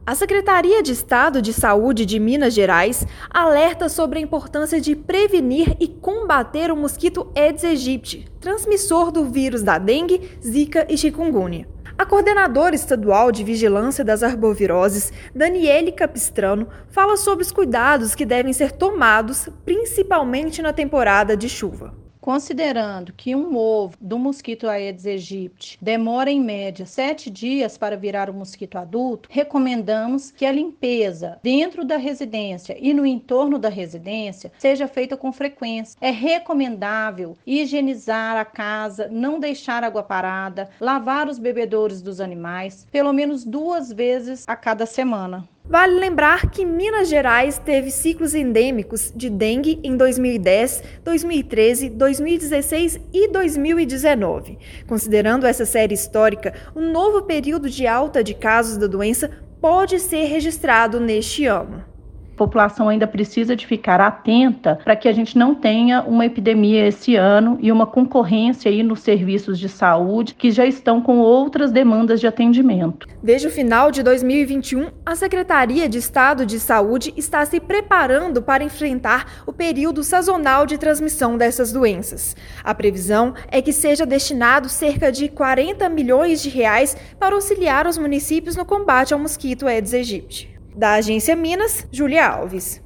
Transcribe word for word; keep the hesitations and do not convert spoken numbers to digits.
A Secretaria de Estado de Saúde de Minas Gerais alerta sobre a importância de prevenir e combater o mosquito Aedes aegypti, transmissor do vírus da dengue, zika e chikungunya. A coordenadora estadual de vigilância das arboviroses, Daniele Capistrano, fala sobre os cuidados que devem ser tomados, principalmente na temporada de chuva. Considerando que um ovo do mosquito Aedes aegypti demora em média sete dias para virar um mosquito adulto, recomendamos que a limpeza dentro da residência e no entorno da residência seja feita com frequência. É recomendável higienizar a casa, não deixar água parada, lavar os bebedouros dos animais pelo menos duas vezes a cada semana. Vale lembrar que Minas Gerais teve ciclos endêmicos de dengue em dois mil e dez, dois mil e treze, dois mil e dezesseis e dois mil e dezenove. Considerando essa série histórica, um novo período de alta de casos da doença pode ser registrado neste ano. A população ainda precisa de ficar atenta para que a gente não tenha uma epidemia esse ano e uma concorrência aí nos serviços de saúde que já estão com outras demandas de atendimento. Desde o final de dois mil e vinte e um, a Secretaria de Estado de Saúde está se preparando para enfrentar o período sazonal de transmissão dessas doenças. A previsão é que seja destinado cerca de quarenta milhões de reais para auxiliar os municípios no combate ao mosquito Aedes aegypti. Da Agência Minas, Júlia Alves.